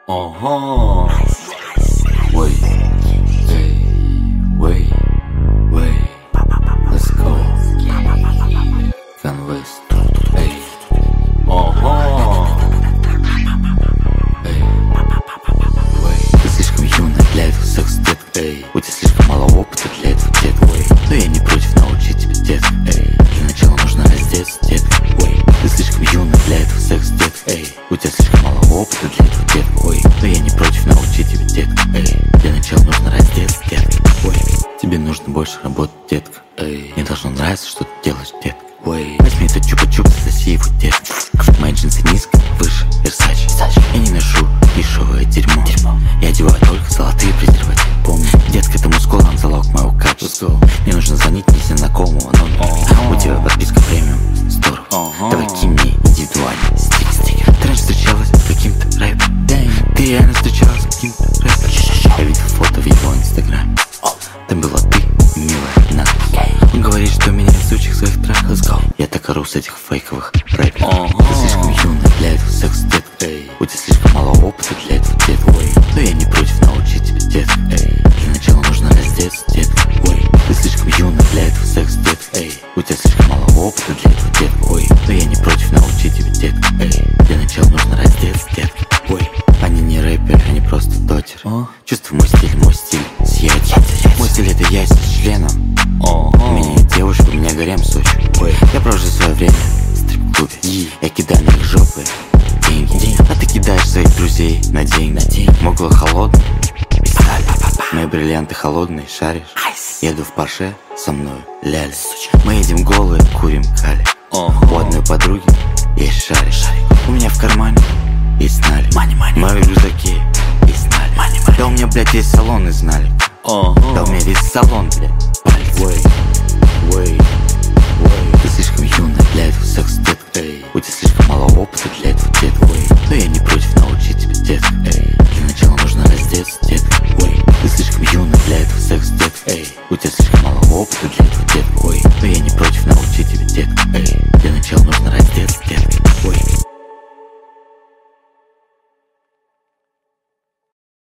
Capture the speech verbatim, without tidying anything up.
Uh-huh. Wait, hey, wait, wait, let's go. Gun West, hey, uh-huh. Эй, wait. Ты слишком юная для этого секса, детка, эй. У тебя слишком мало опыта для этого, детка, эй. Но я не против научить тебя, детка, эй. Для начала нужно раздеться, детка, эй. Ты слишком юная для этого секса, детка, эй. У тебя слишком мало опыта для этого, детка, ой. Но я не против научить тебя, детка, эй. Для начала нужно раздеться, детка, ой. Тебе нужно больше работать, детка, эй. Мне должно нравиться, что ты делаешь, детка, ой. Возьми этот чупа-чупс, засоси его, детка. Мои джинсы низко, выше, Versace. Я не ношу дешевое дерьмо, дерьмо. Я одеваю только золотые презервативы. Помни, детка, это мускулам залог моего качества. Мне нужно звонить незнакомого номера. uh-huh. У тебя подписка премиум, здорово. uh-huh. Давай кинь мне индивидуальный стик стикер. Ты раньше встречалась с каким-то рэпером? Ты реально встречалась с каким-то рэпером? Я видел фото в его инстаграме. Там была ты, милая надпись. Он говорит, что меня в сучих своих треках. Я так ору с этих фейковых рэперов. uh-huh. Ты слишком юная для этого секса, детка, эй. У тебя слишком мало опыта для этого, детка, эй. Но я не против научить тебя, детка, эй. Для начала нужно раздеться, детка, эй. Ты слишком юная для этого секса, детка, эй. У тебя слишком мало опыта для этого, детка, эй. Но я не против научить тебя, детка, эй. Для начала нужно раздеться, детка, ой. Они не рэперы, они просто дотеры. uh. Чувствуй мой стиль, мой стиль съедь. Мой стиль это я с членом. uh-huh. У меня нет девушек, у меня гарем в Сочи. Ой. Я провожу свое время в стрип-клубе. yeah. Я кидаю на их жопы деньги. деньги. А ты кидаешь своих друзей на деньги. На деньги. Мугло холодный и сталь. Мои бриллианты холодные, шаришь. Ice. Еду в Порше, со мной ляля. Мы едем голые, курим кали. uh-huh. У одной подруги есть шарик. шарик. У меня в кармане есть налик. Money, money. Мои рюкзаки есть налик. Money, money. Да у меня, блядь, есть салон из налик. uh-huh. Да у меня весь салон, блядь.